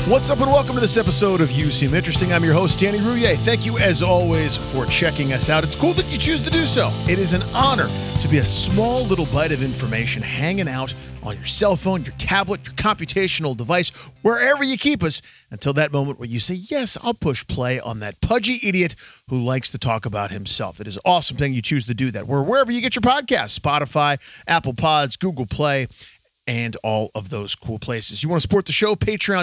What's up and welcome to this episode of You Seem Interesting. I'm your host, Danny Rouillet. Thank you as always for checking us out. It's cool that you choose to do so. It is an honor to be a small little bite of information hanging out on your cell phone, your tablet, your computational device, wherever you keep us, until that moment where you say, yes, I'll push play on that pudgy idiot who likes to talk about himself. It is an awesome thing you choose to do that. We're wherever you get your podcasts, Spotify, Apple Pods, Google Play, and all of those cool places. You want to support the show?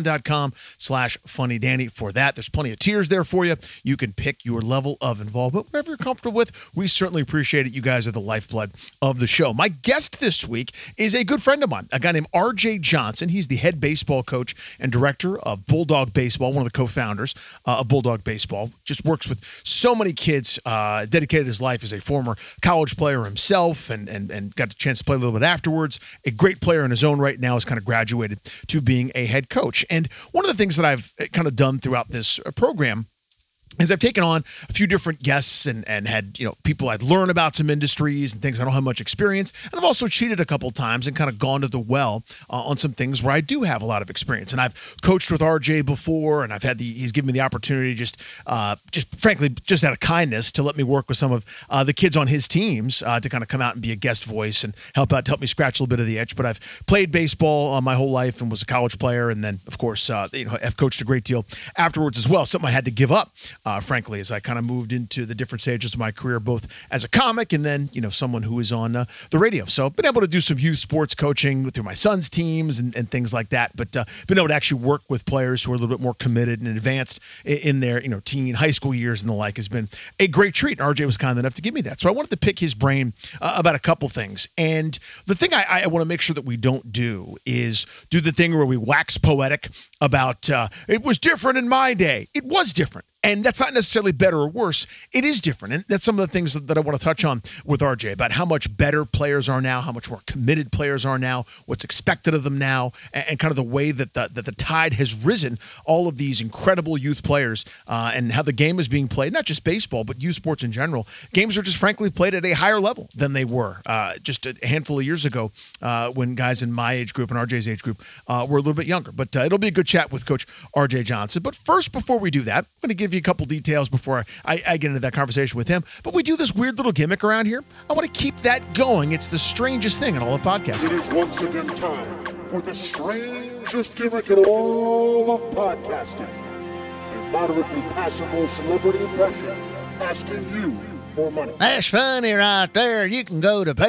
Patreon.com/FunnyDanny. For that, there's plenty of tiers there for you. You can pick your level of involvement, whatever you're comfortable with. We certainly appreciate it. You guys are the lifeblood of the show. My guest this week is a good friend of mine, a guy named RJ Johnson. He's the head baseball coach and director of Bulldog Baseball, one of the co-founders of Bulldog Baseball. Just works with so many kids, dedicated his life as a former college player himself and got the chance to play a little bit afterwards. A great player in his own right now, has kind of graduated to being a head coach. And one of the things that I've kind of done throughout this program is I've taken on a few different guests and had, people I'd learn about some industries and things I don't have much experience. And I've also cheated a couple of times and kind of gone to the well on some things where I do have a lot of experience. And I've coached with RJ before, and he's given me the opportunity just frankly, just out of kindness to let me work with some of the kids on his teams to kind of come out and be a guest voice and help me scratch a little bit of the itch. But I've played baseball my whole life and was a college player. And then, of course, I've coached a great deal afterwards as well. Something I had to give up. Frankly, as I kind of moved into the different stages of my career, both as a comic and then, someone who is on the radio. So I've been able to do some youth sports coaching through my son's teams and things like that, but been able to actually work with players who are a little bit more committed and advanced in their, teen, high school years and the like has been a great treat. And RJ was kind enough to give me that. So I wanted to pick his brain about a couple things. And the thing I want to make sure that we don't do is do the thing where we wax poetic about it was different in my day. It was different. And that's not necessarily better or worse. It is different. And that's some of the things that I want to touch on with RJ about how much better players are now, how much more committed players are now, what's expected of them now, and kind of the way that the tide has risen, all of these incredible youth players and how the game is being played, not just baseball, but youth sports in general. Games are just frankly played at a higher level than they were just a handful of years ago when guys in my age group and RJ's age group were a little bit younger. But it'll be a good chat with Coach RJ Johnson. But first, before we do that, I'm going to give you a couple details before I get into that conversation with him. But we do this weird little gimmick around here. I want to keep that going. It's the strangest thing in all of podcasting. It is once again time for the strangest gimmick in all of podcasting. A moderately passable celebrity impression asking you for money. That's funny right there. You can go to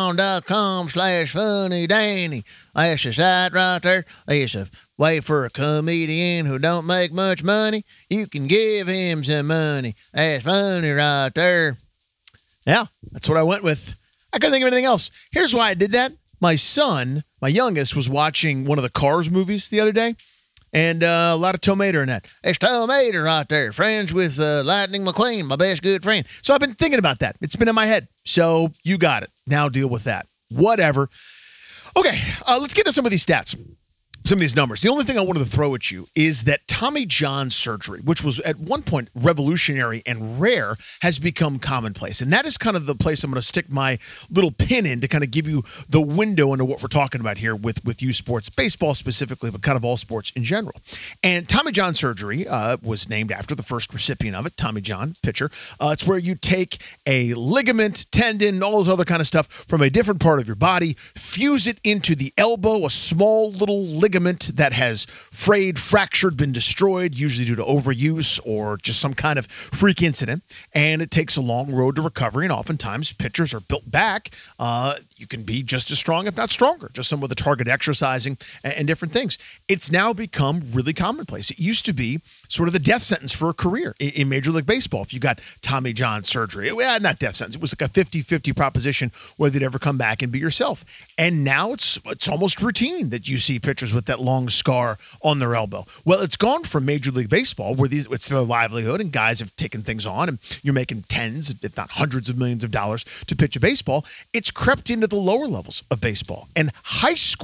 patreon.com/funnydanny. That's the site right there. It's a way for a comedian who don't make much money. You can give him some money. That's funny right there. Yeah, that's what I went with. I couldn't think of anything else. Here's why I did that. My son, my youngest, was watching one of the Cars movies the other day. And a lot of tomato in that. It's tomato right there. Friends with Lightning McQueen, my best good friend. So I've been thinking about that. It's been in my head. So you got it. Now deal with that. Whatever. Okay, let's get to some of these stats. Some of these numbers. The only thing I wanted to throw at you is that Tommy John surgery, which was at one point revolutionary and rare, has become commonplace. And that is kind of the place I'm going to stick my little pin in to kind of give you the window into what we're talking about here with youth sports, baseball specifically, but kind of all sports in general. And Tommy John surgery was named after the first recipient of it, Tommy John, pitcher. It's where you take a ligament, tendon, all those other kind of stuff from a different part of your body, fuse it into the elbow, a small little ligament that has frayed, fractured, been destroyed, usually due to overuse or just some kind of freak incident. And it takes a long road to recovery. And oftentimes pitchers are built back. You can be just as strong, if not stronger, just some of the target exercising and different things. It's now become really commonplace. It used to be sort of the death sentence for a career in Major League Baseball. If you got Tommy John surgery, well, not death sentence. It was like a 50-50 proposition whether you'd ever come back and be yourself. And now it's almost routine that you see pitchers with that long scar on their elbow. Well, it's gone from Major League Baseball, where it's their livelihood and guys have taken things on and you're making tens, if not hundreds of millions of dollars to pitch a baseball. It's crept into the lower levels of baseball and high school.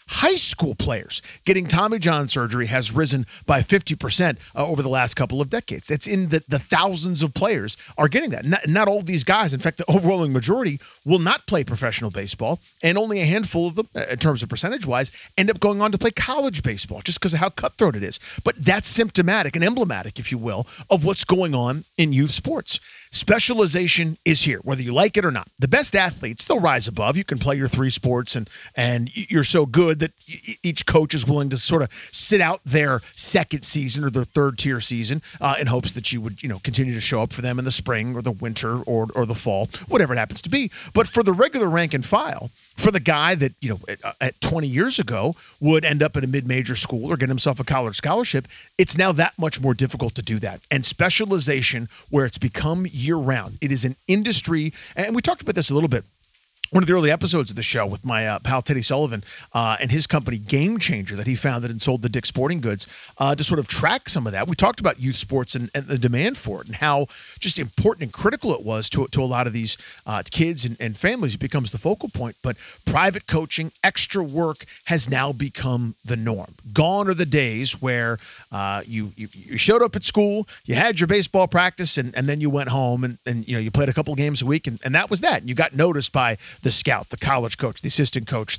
high school players getting Tommy John surgery has risen by 50% over the last couple of decades. It's in the thousands of players are getting that. Not all of these guys, in fact, the overwhelming majority will not play professional baseball, and only a handful of them, in terms of percentage-wise, end up going on to play college baseball just because of how cutthroat it is. But that's symptomatic and emblematic, if you will, of what's going on in youth sports. Specialization is here, whether you like it or not. The best athletes, they'll rise above. You can play your three sports, and you're so good that each coach is willing to sort of sit out their second season or their third tier season in hopes that you would, continue to show up for them in the spring or the winter or the fall, whatever it happens to be. But for the regular rank and file, for the guy that, at 20 years ago would end up at a mid-major school or get himself a college scholarship, it's now that much more difficult to do that. And specialization, where it's become year-round, it is an industry, and we talked about this a little bit one of the early episodes of the show with my pal Teddy Sullivan and his company Game Changer that he founded and sold to Dick's Sporting Goods to sort of track some of that. We talked about youth sports and the demand for it and how just important and critical it was to a lot of these kids and families. It becomes the focal point. But private coaching, extra work has now become the norm. Gone are the days where you showed up at school, you had your baseball practice, and then you went home and you played a couple games a week, and that was that. And you got noticed by the scout, the college coach, the assistant coach,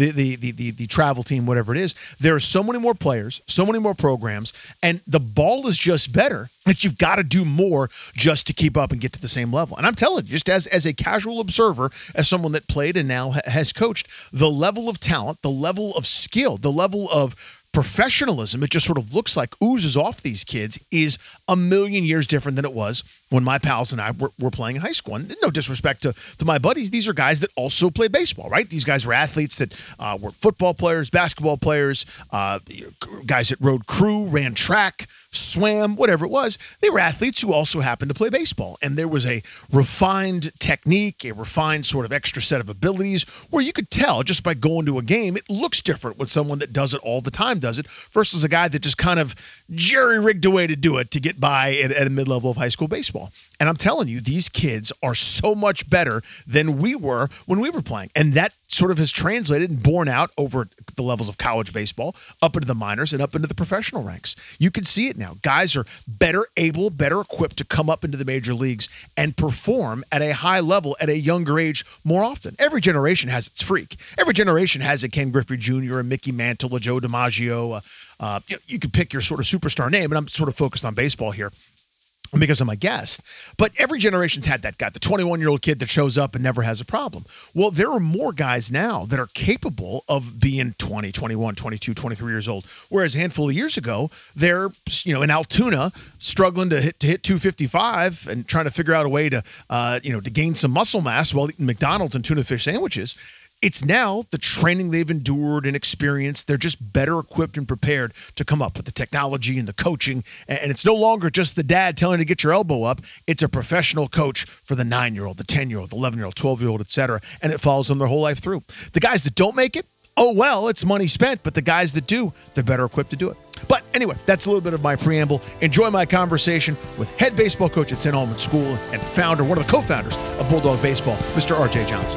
the travel team, whatever it is. There are so many more players, so many more programs, and the ball is just better that you've got to do more just to keep up and get to the same level. And I'm telling you, just as a casual observer, as someone that played and now has coached, the level of talent, the level of skill, the level of professionalism, it just sort of looks like oozes off these kids, is a million years different than it was when my pals and I were playing in high school. And no disrespect to my buddies, these are guys that also play baseball, right? These guys were athletes that were football players, basketball players, guys that rode crew, ran track, swam, whatever it was. They were athletes who also happened to play baseball. And there was a refined technique, a refined sort of extra set of abilities where you could tell just by going to a game, it looks different when someone that does it all the time does it versus a guy that just kind of jerry-rigged a way to do it to get by at a mid-level of high school baseball. And I'm telling you, these kids are so much better than we were when we were playing. And that sort of has translated and borne out over the levels of college baseball, up into the minors and up into the professional ranks. You can see it now. Guys are better able, better equipped to come up into the major leagues and perform at a high level at a younger age more often. Every generation has its freak. Every generation has a Ken Griffey Jr., a Mickey Mantle, a Joe DiMaggio. You could pick your sort of superstar name, and I'm sort of focused on baseball here because I'm a guest. But every generation's had that guy, the 21-year-old kid that shows up and never has a problem. Well, there are more guys now that are capable of being 20, 21, 22, 23 years old. Whereas a handful of years ago, they're, in Altoona struggling to hit 255 and trying to figure out a way to, to gain some muscle mass while eating McDonald's and tuna fish sandwiches. It's now the training they've endured and experienced. They're just better equipped and prepared to come up with the technology and the coaching. And it's no longer just the dad telling you to get your elbow up. It's a professional coach for the 9-year-old, the 10-year-old, the 11-year-old, 12-year-old, et cetera. And it follows them their whole life through. The guys that don't make it, oh, well, it's money spent. But the guys that do, they're better equipped to do it. But anyway, that's a little bit of my preamble. Enjoy my conversation with head baseball coach at St. Albans School and founder, one of the co-founders of Bulldog Baseball, Mr. R.J. Johnson.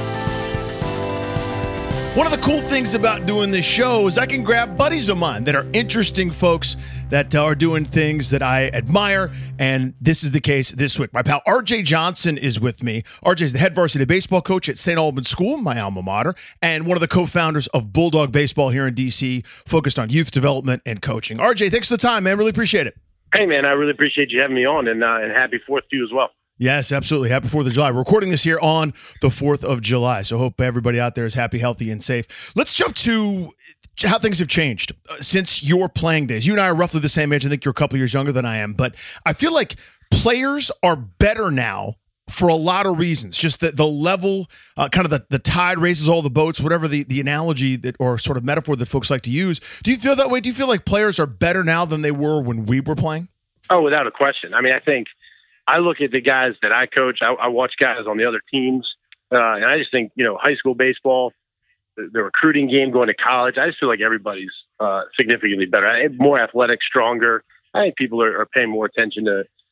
One of the cool things about doing this show is I can grab buddies of mine that are interesting folks that are doing things that I admire, and this is the case this week. My pal R.J. Johnson is with me. R.J. is the head varsity baseball coach at St. Albans School, my alma mater, and one of the co-founders of Bulldog Baseball here in D.C., focused on youth development and coaching. R.J., thanks for the time, man. Really appreciate it. Hey, man, I really appreciate you having me on, and happy 4th to you as well. Yes, absolutely. Happy 4th of July. We're recording this here on the 4th of July, so hope everybody out there is happy, healthy, and safe. Let's jump to how things have changed since your playing days. You and I are roughly the same age. I think you're a couple years younger than I am, but I feel like players are better now for a lot of reasons. Just the level, kind of the tide raises all the boats, whatever the analogy that or sort of metaphor that folks like to use. Do you feel that way? Do you feel like players are better now than they were when we were playing? Oh, without a question. I mean, I think I look at the guys that I coach. I watch guys on the other teams, and I just think, high school baseball, the recruiting game, going to college, I just feel like everybody's significantly better. More athletic, stronger. I think people are paying more attention to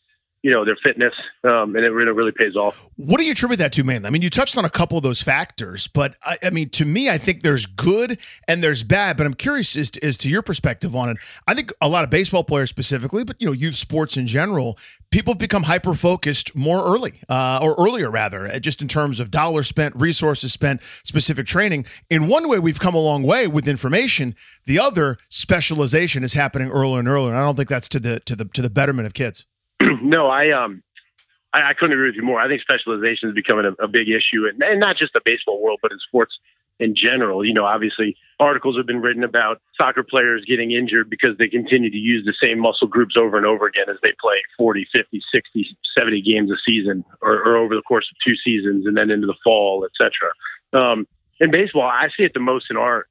their fitness, and it really pays off. What do you attribute that to mainly? I mean, you touched on a couple of those factors, but I mean, to me, I think there's good and there's bad, but I'm curious as to your perspective on it. I think a lot of baseball players specifically, but, youth sports in general, people have become hyper-focused more early, or earlier rather, just in terms of dollars spent, resources spent, specific training. In one way, we've come a long way with information. The other, specialization is happening earlier and earlier, and I don't think that's to the betterment of kids. No, I couldn't agree with you more. I think specialization is becoming a big issue, and not just the baseball world, but in sports in general. Obviously articles have been written about soccer players getting injured because they continue to use the same muscle groups over and over again as they play 40, 50, 60, 70 games a season or over the course of 2 seasons and then into the fall, et cetera. In baseball, I see it the most in our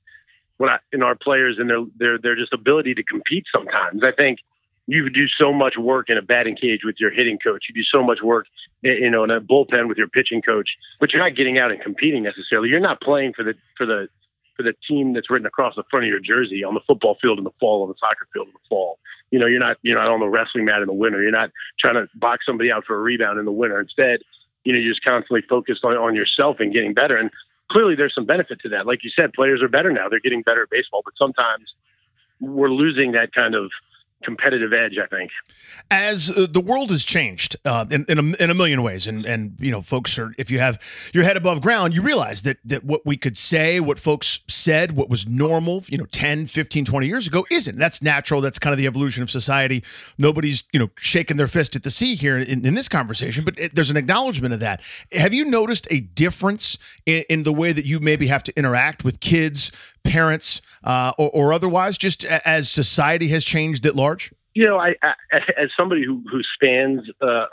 players and their just ability to compete sometimes. I think you do so much work in a batting cage with your hitting coach. You do so much work, in a bullpen with your pitching coach, but you're not getting out and competing necessarily. You're not playing for the team that's written across the front of your jersey on the football field in the fall, on the soccer field in the fall. You're not on the wrestling mat in the winter. You're not trying to box somebody out for a rebound in the winter. Instead, you're just constantly focused on yourself and getting better. And clearly there's some benefit to that. Like you said, players are better now. They're getting better at baseball, but sometimes we're losing that kind of competitive edge, I think. As the world has changed in a million ways, and folks are, if you have your head above ground, you realize that what we could say, what folks said, what was normal 10, 15, 20 years ago isn't. That's natural. That's kind of the evolution of society. Nobody's shaking their fist at the sea here in this conversation, but there's an acknowledgement of that. Have you noticed a difference in the way that you maybe have to interact with kids, parents, or otherwise, just as society has changed at large? I as somebody who spans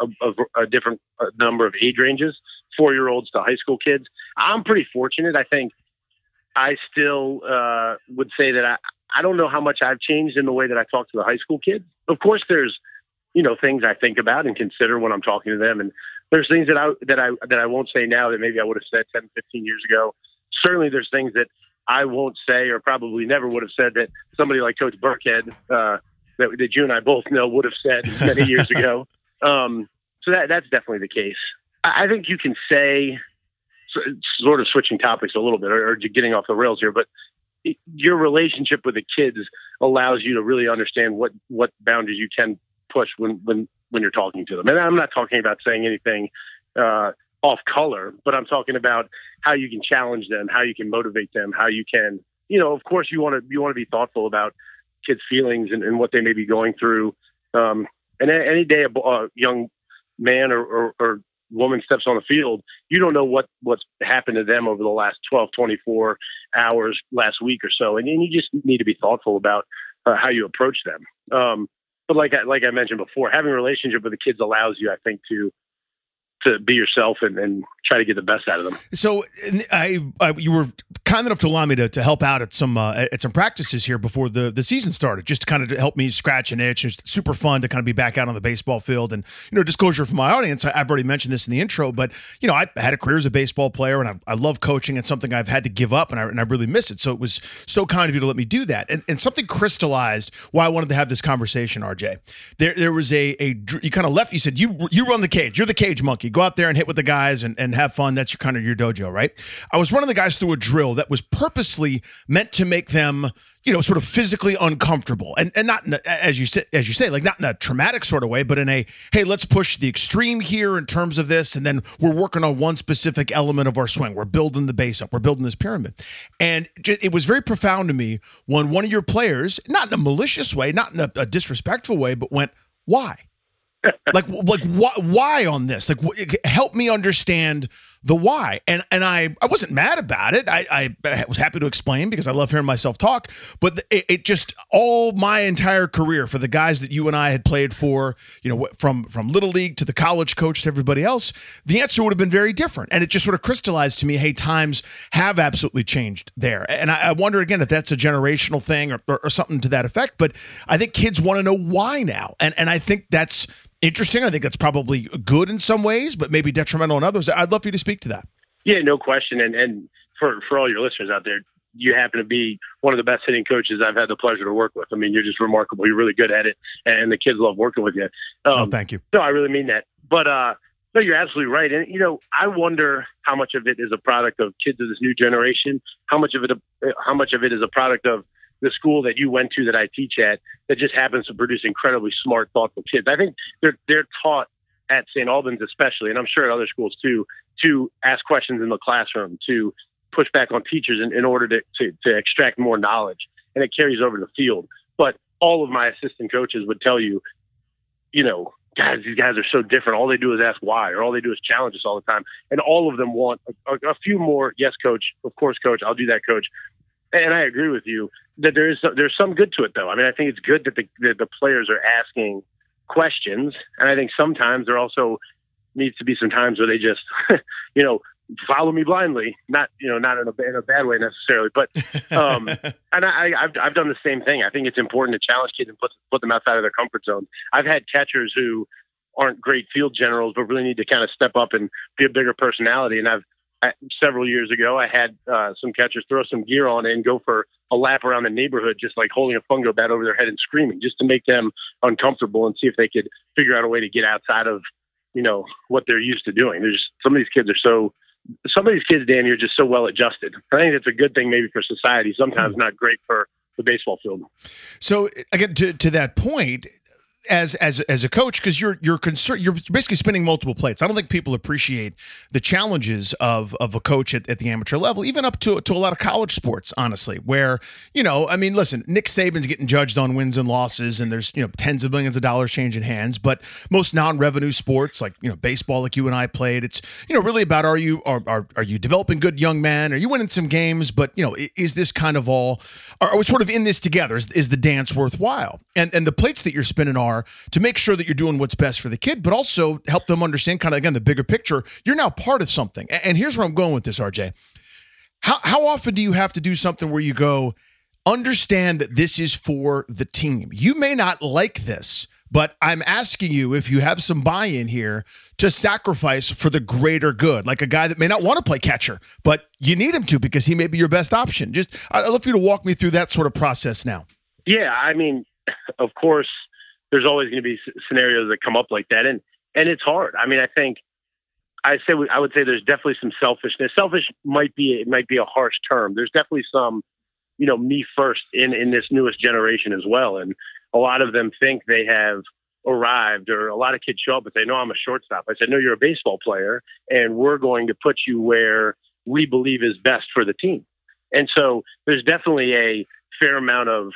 a different number of age ranges, 4-year-olds to high school kids, I'm pretty fortunate. I think I still would say that I don't know how much I've changed in the way that I talk to the high school kids. Of course, there's things I think about and consider when I'm talking to them, and there's things that I won't say now that maybe I would have said 10, 15 years ago. Certainly, there's things that I won't say or probably never would have said that somebody like Coach Burkhead, that you and I both know, would have said many years ago. So that's definitely the case. I think you can say, sort of switching topics a little bit or getting off the rails here, but your relationship with the kids allows you to really understand what boundaries you can push when you're talking to them. And I'm not talking about saying anything off color, but I'm talking about how you can challenge them, how you can motivate them, how you can, of course you want to be thoughtful about kids' feelings and what they may be going through. And any day a young man or woman steps on the field, you don't know what's happened to them over the last 12, 24 hours, last week or so. And you just need to be thoughtful about how you approach them. But like I mentioned before, having a relationship with the kids allows you, I think, to be yourself and try to get the best out of them. So you were kind enough to allow me to help out at some practices here before the season started, just to kind of help me scratch an itch. It was super fun to kind of be back out on the baseball field. And, disclosure for my audience, I've already mentioned this in the intro, but, I had a career as a baseball player and I love coaching. It's something I've had to give up and I really miss it. So it was so kind of you to let me do that. And something crystallized why I wanted to have this conversation, RJ. There was you kind of left, you said, you run the cage. You're the cage monkey. Go out there and hit with the guys and have fun. That's your dojo, right? I was running the guys through a drill that was purposely meant to make them, sort of physically uncomfortable and not in as you say, like not in a traumatic sort of way, but in a, hey, let's push the extreme here in terms of this. And then we're working on one specific element of our swing. We're building the base up. We're building this pyramid. And it was very profound to me when one of your players, not in a malicious way, not in a disrespectful way, but went, why? like why on this? Like, help me understand the why. And I wasn't mad about it. I was happy to explain because I love hearing myself talk. But it just, all my entire career for the guys that you and I had played for, from Little League to the college coach to everybody else, the answer would have been very different. And it just sort of crystallized to me, hey, times have absolutely changed there. And I wonder again if that's a generational thing or something to that effect. But I think kids want to know why now. And I think that's interesting. I think that's probably good in some ways, but maybe detrimental in others. I'd love for you to speak to that. Yeah, no question. And for all your listeners out there, you happen to be one of the best hitting coaches I've had the pleasure to work with. I mean, you're just remarkable. You're really good at it, and the kids love working with you. Thank you. No, I really mean that. But no, you're absolutely right. And I wonder how much of it is a product of kids of this new generation. How much of it is a product of the school that you went to, that I teach at, that just happens to produce incredibly smart, thoughtful kids. I think they're taught at St. Albans especially, and I'm sure at other schools too, to ask questions in the classroom, to push back on teachers in order to extract more knowledge, and it carries over to the field. But all of my assistant coaches would tell you, guys, these guys are so different. All they do is ask why, or all they do is challenge us all the time. And all of them want a few more, yes, coach, of course, coach, I'll do that, coach. And I agree with you that there's some good to it, though. I mean, I think it's good that the players are asking questions, and I think sometimes there also needs to be some times where they just, follow me blindly. Not in a bad way necessarily, but and I've done the same thing. I think it's important to challenge kids and put them outside of their comfort zone. I've had catchers who aren't great field generals, but really need to kind of step up and be a bigger personality. And several years ago, I had some catchers throw some gear on and go for a lap around the neighborhood, just like holding a fungo bat over their head and screaming, just to make them uncomfortable and see if they could figure out a way to get outside of, what they're used to doing. Some of these kids, Danny, are just so well adjusted. I think it's a good thing maybe for society, sometimes not great for the baseball field. So again, to that point, as a coach, because you're concerned, you're basically spinning multiple plates. I don't think people appreciate the challenges of a coach at the amateur level, even up to a lot of college sports, honestly, where, listen, Nick Saban's getting judged on wins and losses, and there's, tens of millions of dollars changing hands, but most non-revenue sports like, baseball, like you and I played, it's, really about, are you developing good young men? Are you winning some games? But, is this kind of all, are we sort of in this together? Is the dance worthwhile? And the plates that you're spinning are to make sure that you're doing what's best for the kid, but also help them understand kind of, again, the bigger picture. You're now part of something. And here's where I'm going with this, RJ. How often do you have to do something where you go, understand that this is for the team? You may not like this, but I'm asking you if you have some buy-in here to sacrifice for the greater good, like a guy that may not want to play catcher, but you need him to because he may be your best option. I'd love for you to walk me through that sort of process now. Yeah, I mean, of course, there's always going to be scenarios that come up like that. And it's hard. I mean, I would say there's definitely some selfishness. Selfish might be a harsh term. There's definitely some, me first in this newest generation as well. And a lot of them think they have arrived, or a lot of kids show up and say, no, I'm a shortstop. I said, no, you're a baseball player, and we're going to put you where we believe is best for the team. And so there's definitely a fair amount of,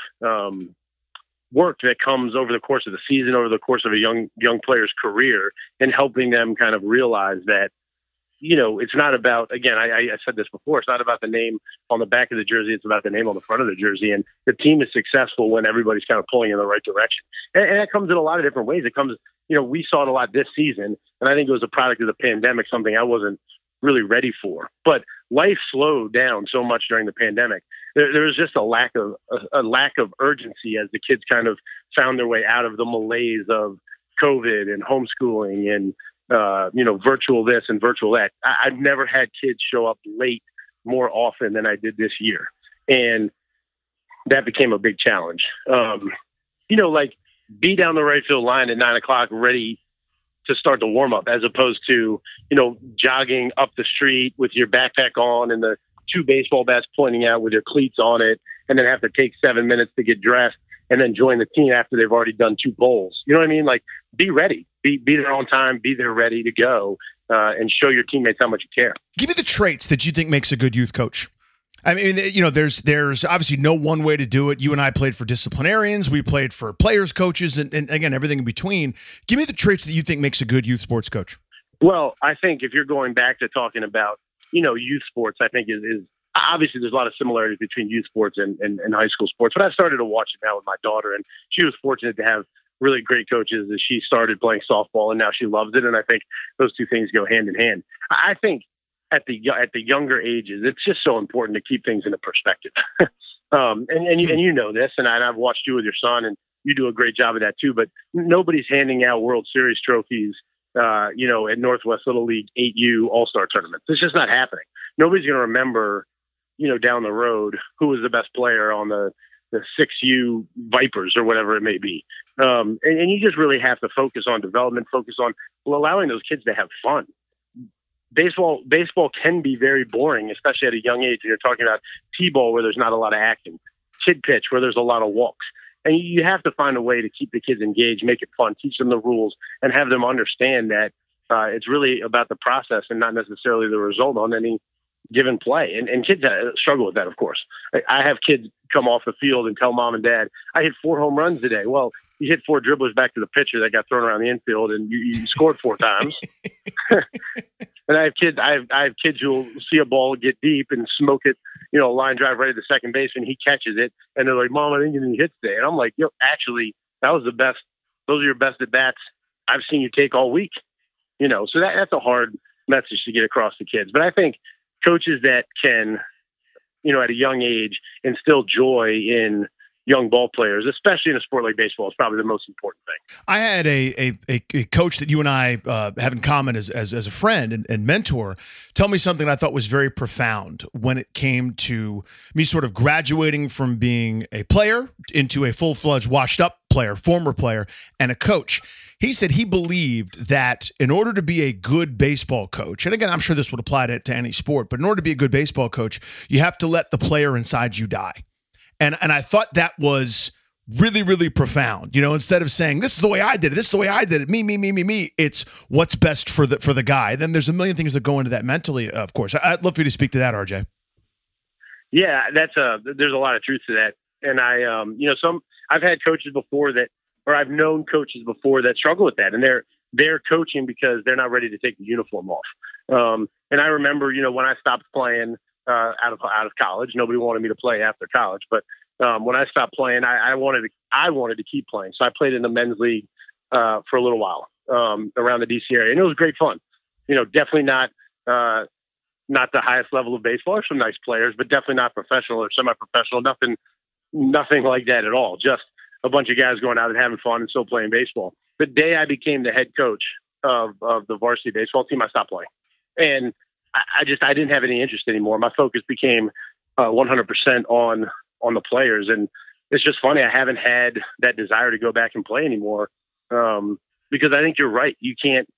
work that comes over the course of the season, over the course of a young player's career, and helping them kind of realize that, it's not about, again, I said this before, it's not about the name on the back of the jersey, it's about the name on the front of the jersey. And the team is successful when everybody's kind of pulling in the right direction. And that comes in a lot of different ways. It comes, we saw it a lot this season, and I think it was a product of the pandemic, something I wasn't really ready for. But life slowed down so much during the pandemic. There was just a lack of urgency as the kids kind of found their way out of the malaise of COVID and homeschooling and virtual this and virtual that. I've never had kids show up late more often than I did this year, and that became a big challenge. Like be down the right field line at 9:00, ready to start the warm up, as opposed to jogging up the street with your backpack on and the 2 baseball bats pointing out with your cleats on it, and then have to take 7 minutes to get dressed and then join the team after they've already done 2 bowls. You know what I mean? Like, be ready, be there on time, be there ready to go, and show your teammates how much you care. Give me the traits that you think makes a good youth coach. I mean, there's obviously no one way to do it. You and I played for disciplinarians. We played for players, coaches, and again, everything in between. Give me the traits that you think makes a good youth sports coach. Well, I think if you're going back to talking about, youth sports, I think is obviously there's a lot of similarities between youth sports and high school sports. But I've started to watch it now with my daughter, and she was fortunate to have really great coaches as she started playing softball, and now she loves it. And I think those two things go hand in hand. I think at the younger ages, it's just so important to keep things in a perspective. And you know this, and I've watched you with your son, and you do a great job of that too. But nobody's handing out World Series trophies, at Northwest Little League 8U All-Star tournaments. It's just not happening. Nobody's going to remember, down the road, who was the best player on the 6U Vipers or whatever it may be. And you just really have to focus on development, focus on allowing those kids to have fun. Baseball can be very boring, especially at a young age. You're talking about T-ball where there's not a lot of action, kid pitch where there's a lot of walks. And you have to find a way to keep the kids engaged, make it fun, teach them the rules, and have them understand that it's really about the process and not necessarily the result on any given play. And kids struggle with that, of course. I have kids come off the field and tell mom and dad, I hit 4 home runs today. Well, you hit 4 dribblers back to the pitcher that got thrown around the infield, and you scored 4 times. And I have kids who will see a ball get deep and smoke it, a line drive right at the second base, and he catches it, and they're like, Mom, I didn't get any hits today. And I'm like, actually, that was the best. Those are your best at bats I've seen you take all week. So that's a hard message to get across to kids. But I think coaches that can, at a young age, instill joy in young ball players, especially in a sport like baseball, is probably the most important thing. I had a coach that you and I have in common as a friend and mentor tell me something I thought was very profound when it came to me sort of graduating from being a player into a full-fledged washed-up player, former player, and a coach. He said he believed that in order to be a good baseball coach, and again, I'm sure this would apply to any sport, but in order to be a good baseball coach, you have to let the player inside you die. And I thought that was really, really profound. Instead of saying, this is the way I did it, this is the way I did it, me, it's what's best for the guy. Then there's a million things that go into that mentally, of course. I'd love for you to speak to that, RJ. Yeah, there's a lot of truth to that. And I've had coaches before I've known coaches before that struggle with that, and they're coaching because they're not ready to take the uniform off. And I remember, when I stopped playing out of college, nobody wanted me to play after college, but when I stopped playing, I wanted to keep playing. So I played in the men's league for a little while around the DC area, and it was great fun. Definitely not the highest level of baseball. There's some nice players, but definitely not professional or semi-professional. Nothing like that at all. Just a bunch of guys going out and having fun and still playing baseball. The day I became the head coach of the varsity baseball team, I stopped playing. And I didn't have any interest anymore. My focus became 100% on the players. And it's just funny. I haven't had that desire to go back and play anymore because I think you're right. You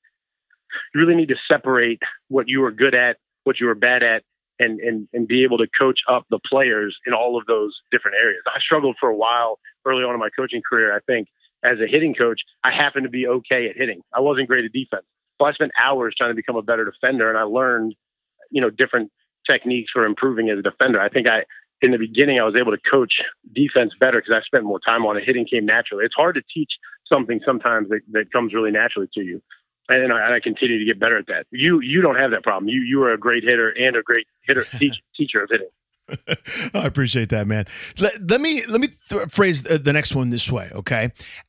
really need to separate what you were good at, what you were bad at, and be able to coach up the players in all of those different areas. I struggled for a while early on in my coaching career. I think as a hitting coach, I happened to be okay at hitting. I wasn't great at defense. So I spent hours trying to become a better defender, and I learned, different techniques for improving as a defender. I think in the beginning, I was able to coach defense better because I spent more time on it. Hitting came naturally. It's hard to teach something sometimes that comes really naturally to you. And I continue to get better at that. You don't have that problem. You are a great hitter and a great teacher of hitting. I appreciate that, man. Let me phrase the next one this way, okay?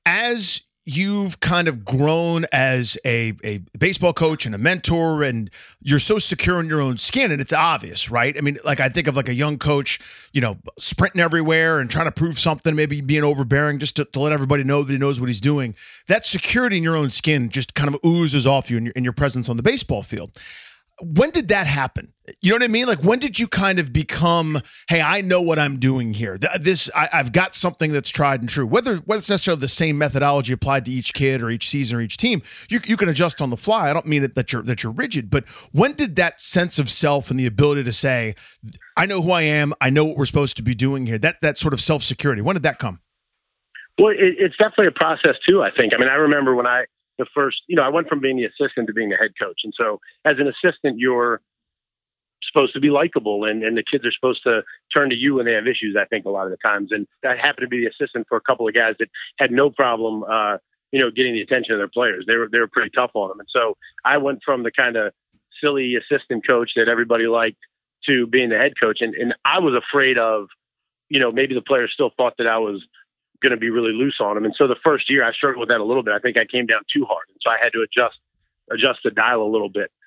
As you've kind of grown as a baseball coach and a mentor, and you're so secure in your own skin, and it's obvious, right? I mean, like I think of like a young coach, sprinting everywhere and trying to prove something, maybe being overbearing just to let everybody know that he knows what he's doing. That security in your own skin just kind of oozes off you in your presence on the baseball field. When did that happen? You know what I mean? Like, when did you kind of become, hey, I know what I'm doing here. I've got something that's tried and true. Whether it's necessarily the same methodology applied to each kid or each season or each team, you can adjust on the fly. I don't mean that you're rigid, but when did that sense of self and the ability to say, I know who I am, I know what we're supposed to be doing here, that sort of self-security, when did that come? Well, it's definitely a process too, I think. I mean, I remember when I went from being the assistant to being the head coach. And so as an assistant, you're supposed to be likable and the kids are supposed to turn to you when they have issues, I think, a lot of the times. And I happened to be the assistant for a couple of guys that had no problem, getting the attention of their players. They were pretty tough on them. And so I went from the kind of silly assistant coach that everybody liked to being the head coach. And I was afraid of, maybe the players still thought that I was going to be really loose on them. And so the first year I struggled with that a little bit. I think I came down too hard. And so I had to adjust the dial a little bit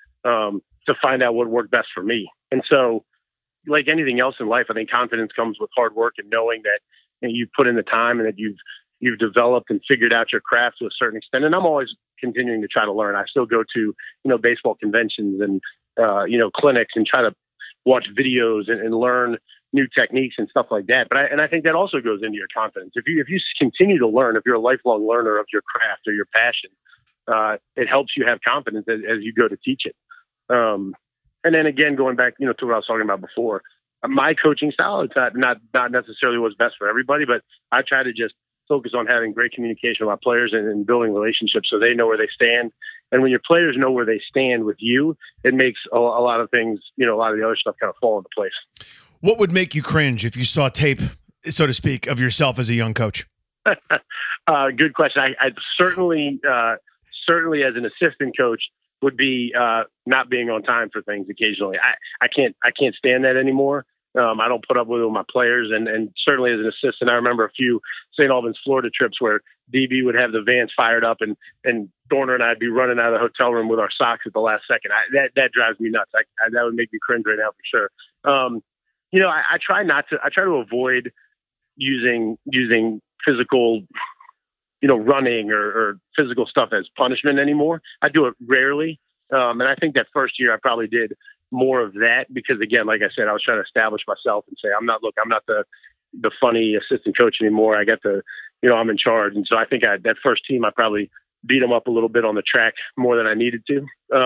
to find out what worked best for me. And so like anything else in life, I think confidence comes with hard work and knowing that you've put in the time and that you've developed and figured out your craft to a certain extent. And I'm always continuing to try to learn. I still go to, baseball conventions and, clinics and try to watch videos and learn new techniques and stuff like that. But I think that also goes into your confidence. If you continue to learn, if you're a lifelong learner of your craft or your passion, it helps you have confidence as you go to teach it. And then again, going back, to what I was talking about before, my coaching style, it's not necessarily what's best for everybody, but I try to just focus on having great communication with my players and building relationships so they know where they stand. And when your players know where they stand with you, it makes a lot of things, a lot of the other stuff kind of fall into place. What would make you cringe if you saw tape, so to speak, of yourself as a young coach? Good question. I certainly as an assistant coach would be not being on time for things occasionally. I can't stand that anymore. I don't put up with it with my players, and certainly as an assistant, I remember a few St. Albans, Florida trips where DB would have the vans fired up, and Dorner and I'd be running out of the hotel room with our socks at the last second. That drives me nuts. That would make me cringe right now for sure. I try to avoid using physical, running or physical stuff as punishment anymore. I do it rarely. And I think that first year I probably did more of that because, again, like I said, I was trying to establish myself and say, I'm not the funny assistant coach anymore. I got I'm in charge. And so I think that first team, I probably beat them up a little bit on the track more than I needed to.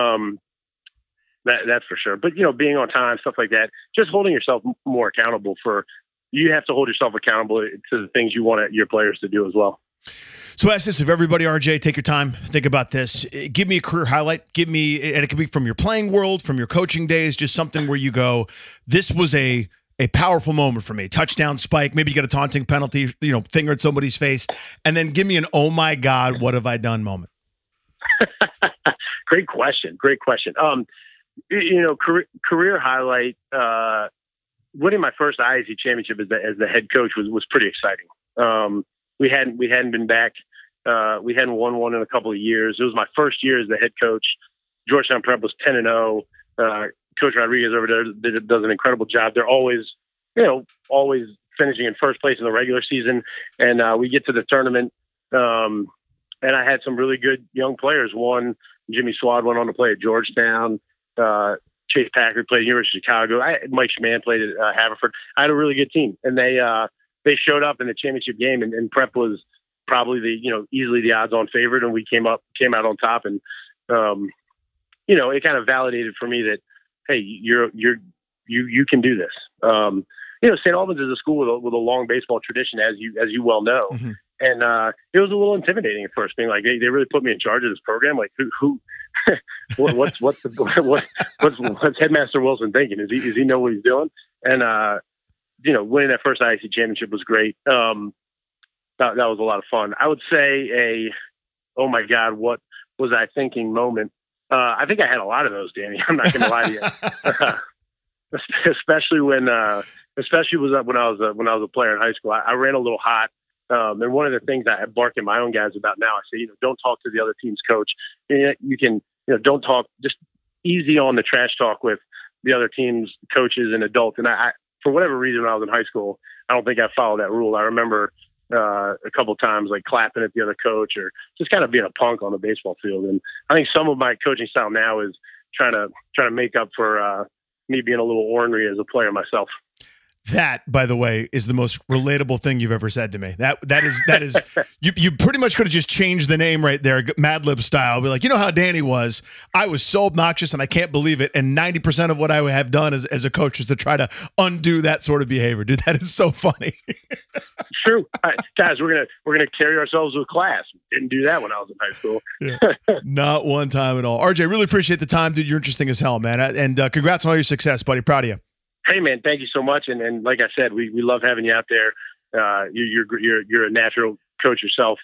That's for sure. But, being on time, stuff like that, just holding yourself more accountable you have to hold yourself accountable to the things you want your players to do as well. So ask this of everybody, RJ, take your time, think about this. Give me a career highlight. And it could be from your playing world, from your coaching days, just something where you go, this was a powerful moment for me. Touchdown spike, maybe you get a taunting penalty, finger at somebody's face, and then give me an, oh my God, what have I done moment. Great question. Career highlight, winning my first IAC championship as the head coach was pretty exciting. We hadn't been back. We hadn't won one in a couple of years. It was my first year as the head coach. Georgetown Prep was 10-0. Coach Rodriguez over there does an incredible job. They're always finishing in first place in the regular season. And we get to the tournament. And I had some really good young players. Jimmy Swad went on to play at Georgetown. Chase Packard played at University of Chicago. Mike Schmann played at Haverford. I had a really good team. And they showed up in the championship game, and Prep was probably easily the odds-on favorite, and we came out on top, and it kind of validated for me that, hey, you can do this. St. Albans is a school with a long baseball tradition, as you well know, mm-hmm. And it was a little intimidating at first, being like they really put me in charge of this program. Like who what's Headmaster Wilson thinking? Does he know what he's doing? And winning that first IAC championship was great. That was a lot of fun. I would say oh my God, what was I thinking moment. I think I had a lot of those, Danny. I'm not going to lie to you. Especially when I was a player in high school. I ran a little hot. And one of the things I bark at my own guys about now, I say, don't talk to the other team's coach. You can, don't talk, just easy on the trash talk with the other team's coaches and adults. And I for whatever reason, when I was in high school, I don't think I followed that rule. I remember a couple of times like clapping at the other coach or just kind of being a punk on the baseball field. And I think some of my coaching style now is trying to make up for me being a little ornery as a player myself. That, by the way, is the most relatable thing you've ever said to me. That is you pretty much could have just changed the name right there, Mad Lib style. Be like, how Danny was. I was so obnoxious and I can't believe it. And 90% of what I have done as a coach is to try to undo that sort of behavior. Dude, that is so funny. True, guys. We're gonna carry ourselves with class. Didn't do that when I was in high school. Yeah, not one time at all. RJ, really appreciate the time, dude. You're interesting as hell, man. And congrats on all your success, buddy. Proud of you. Hey man, thank you so much. And like I said, we love having you out there. You're a natural coach yourself.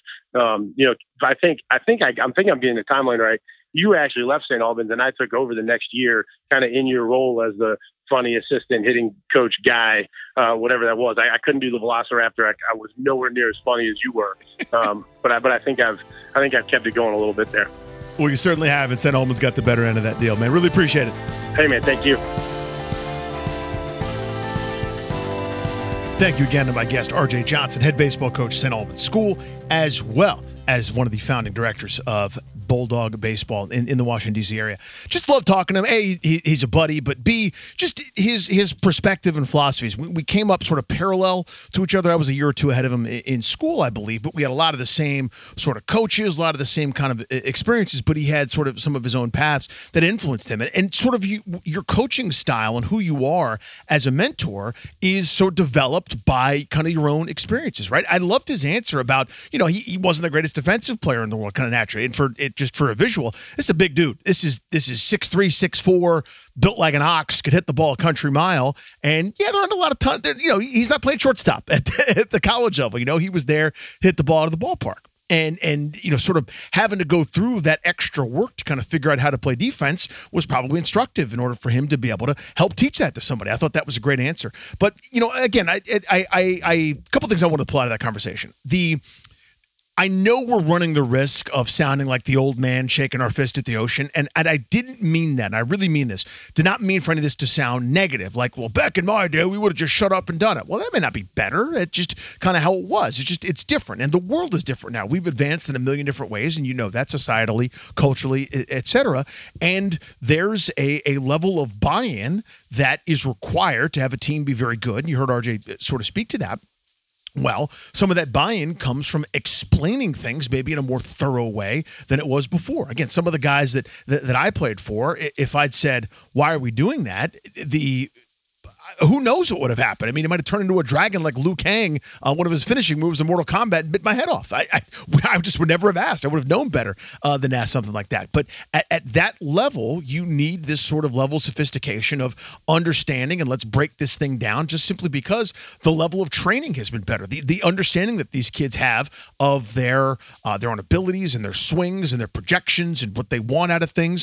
I think I'm getting the timeline right. You actually left St. Albans and I took over the next year kind of in your role as the funny assistant hitting coach guy, whatever that was. I couldn't do the Velociraptor. I was nowhere near as funny as you were. But I think I've kept it going a little bit there. Well, you certainly have. And St. Albans got the better end of that deal, man. Really appreciate it. Hey man, thank you. Thank you again to my guest, RJ Johnson, head baseball coach, St. Albans School, as well as one of the founding directors of Bulldog Baseball in the Washington, D.C. area. Just love talking to him. A, he's a buddy, but B, just his perspective and philosophies. We came up sort of parallel to each other. I was a year or two ahead of him in school, I believe, but we had a lot of the same sort of coaches, a lot of the same kind of experiences, but he had sort of some of his own paths that influenced him. And sort of your coaching style and who you are as a mentor is so developed by kind of your own experiences, right? I loved his answer about, he wasn't the greatest defensive player in the world, kind of naturally. And just for a visual, this is a big dude. This is 6'3", 6'4", built like an ox, could hit the ball a country mile. And yeah, there aren't a lot of time. He's not playing shortstop at the college level. He was there, hit the ball out of the ballpark. And sort of having to go through that extra work to kind of figure out how to play defense was probably instructive in order for him to be able to help teach that to somebody. I thought that was a great answer. But, again, a couple things I want to pull out of that conversation. I know we're running the risk of sounding like the old man shaking our fist at the ocean, and I didn't mean that, and I really mean this. Did not mean for any of this to sound negative, like, well, back in my day, we would have just shut up and done it. Well, that may not be better. It's just kind of how it was. It's different, and the world is different now. We've advanced in a million different ways, and that societally, culturally, et cetera, and there's a level of buy-in that is required to have a team be very good, and you heard RJ sort of speak to that. Well, some of that buy-in comes from explaining things maybe in a more thorough way than it was before. Again, some of the guys that I played for, if I'd said, why are we doing that? Who knows what would have happened? I mean, it might have turned into a dragon like Liu Kang on one of his finishing moves in Mortal Kombat and bit my head off. I just would never have asked. I would have known better than to ask something like that. But at that level, you need this sort of level of sophistication of understanding, and let's break this thing down just simply because the level of training has been better. The understanding that these kids have of their own abilities and their swings and their projections and what they want out of things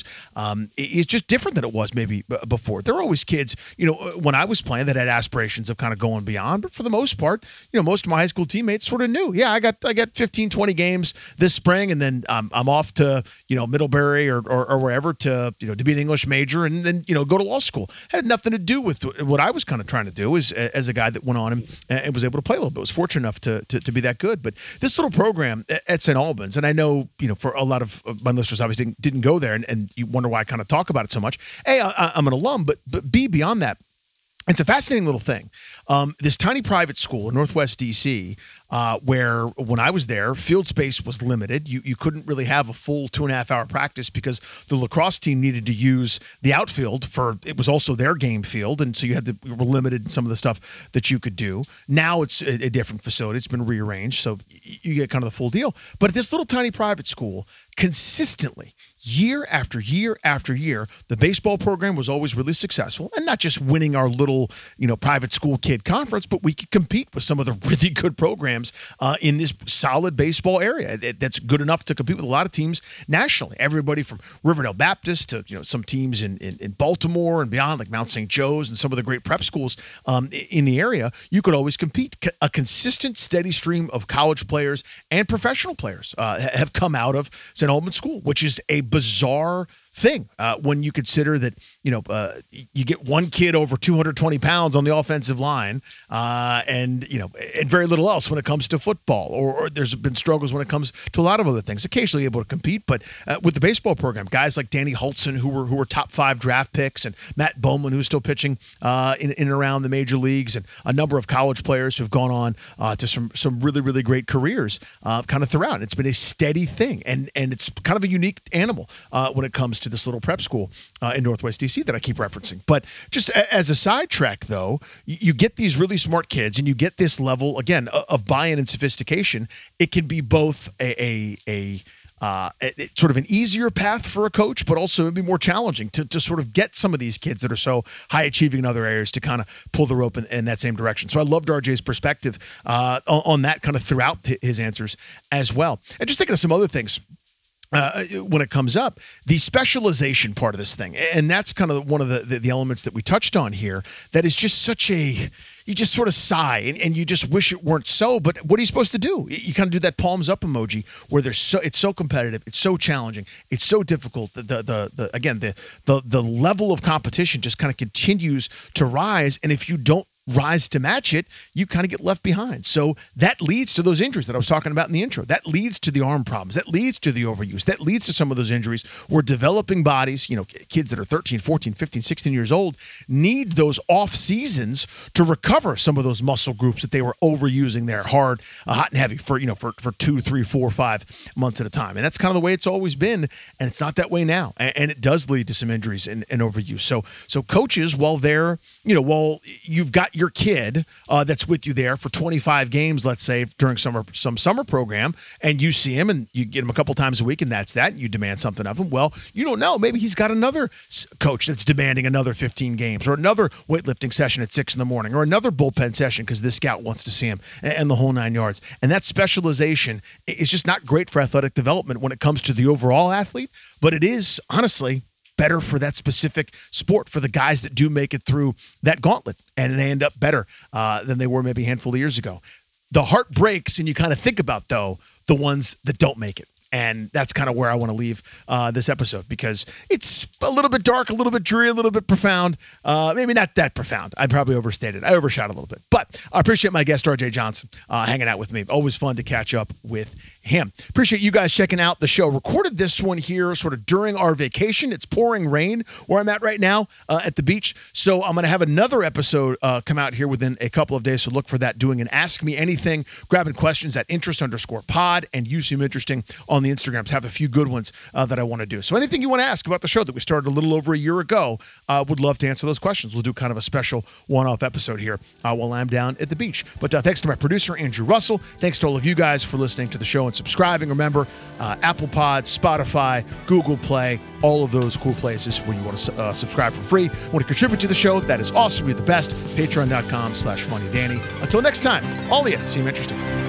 is just different than it was maybe before. There were always kids, when I was playing that had aspirations of kind of going beyond, but for the most part, most of my high school teammates sort of knew, I got 15, 20 games this spring, and then I'm off to Middlebury or wherever to to be an English major, and then go to law school. Had nothing to do with what I was kind of trying to do as a guy that went on and was able to play a little bit. Was fortunate enough to be that good. But this little program at St. Albans, and I know for a lot of my listeners obviously didn't go there, and you wonder why I kind of talk about it so much. A, I'm an alum, but B, beyond that, it's a fascinating little thing. This tiny private school in Northwest D.C., where when I was there, field space was limited. You couldn't really have a full 2.5-hour practice because the lacrosse team needed to use the outfield it was also their game field, and so you were limited in some of the stuff that you could do. Now it's a different facility. It's been rearranged, so you get kind of the full deal. But at this little tiny private school, consistently, year after year after year, the baseball program was always really successful, and not just winning our little, private school kid conference, but we could compete with some of the really good programs in this solid baseball area that's good enough to compete with a lot of teams nationally. Everybody from Riverdale Baptist to some teams in Baltimore and beyond, like Mount St. Joe's and some of the great prep schools in the area. You could always compete. A consistent, steady stream of college players and professional players have come out of St. Albans School, which is a bizarre thing when you consider that you get one kid over 220 pounds on the offensive line and very little else when it comes to football, or there's been struggles when it comes to a lot of other things. Occasionally able to compete, but with the baseball program, guys like Danny Hultzen who were top 5 draft picks, and Matt Bowman who's still pitching in and around the major leagues, and a number of college players who've gone on to some really, really great careers kind of throughout. It's been a steady thing, and it's kind of a unique animal when it comes to this little prep school in Northwest DC that I keep referencing. But just as a sidetrack, though, you get these really smart kids, and you get this level again of buy-in and sophistication. It can be both a sort of an easier path for a coach, but also maybe more challenging to sort of get some of these kids that are so high achieving in other areas to kind of pull the rope in that same direction. So I loved RJ's perspective on that kind of throughout his answers as well. And just thinking of some other things when it comes up, the specialization part of this thing. And that's kind of one of the elements that we touched on here that is just such a, you just sort of sigh and you just wish it weren't so, but what are you supposed to do? You kind of do that palms up emoji where it's so competitive, it's so challenging, it's so difficult. The level of competition just kind of continues to rise. And if you don't rise to match it, you kind of get left behind. So that leads to those injuries that I was talking about in the intro. That leads to the arm problems. That leads to the overuse. That leads to some of those injuries where developing bodies, kids that are 13, 14, 15, 16 years old need those off seasons to recover some of those muscle groups that they were overusing there hard, hot and heavy for 2, 3, 4, 5 months at a time. And that's kind of the way it's always been. And it's not that way now. And it does lead to some injuries and overuse. So coaches, while you've got your kid that's with you there for 25 games, let's say during some summer program, and you see him and you get him a couple times a week, and that's that, and you demand something of him. Well, you don't know. Maybe he's got another coach that's demanding another 15 games, or another weightlifting session at 6 a.m, or another bullpen session because this scout wants to see him, and the whole 9 yards. And that specialization is just not great for athletic development when it comes to the overall athlete, but it is honestly better for that specific sport, for the guys that do make it through that gauntlet, and they end up better than they were maybe a handful of years ago. The heart breaks, and you kind of think about, though, the ones that don't make it. And that's kind of where I want to leave this episode, because it's a little bit dark, a little bit dreary, a little bit profound. Maybe not that profound. I probably overstated. I overshot a little bit. But I appreciate my guest, RJ Johnson, hanging out with me. Always fun to catch up with him. Appreciate you guys checking out the show. Recorded this one here sort of during our vacation. It's pouring rain where I'm at right now at the beach. So I'm going to have another episode come out here within a couple of days. So look for that, doing an Ask Me Anything, grabbing questions at interest_pod, and You Seem Interesting on the Instagrams. Have a few good ones that I want to do. So anything you want to ask about the show that we started a little over a year ago, would love to answer those questions. We'll do kind of a special one-off episode here while I'm down at the beach. But thanks to my producer, Andrew Russell. Thanks to all of you guys for listening to the show and subscribing. Remember, Apple Pod, Spotify, Google Play, all of those cool places where you want to subscribe for free. Want to contribute to the show? That is awesome. You're the best. Patreon.com/funnydanny. Until next time, all of you, seem interesting.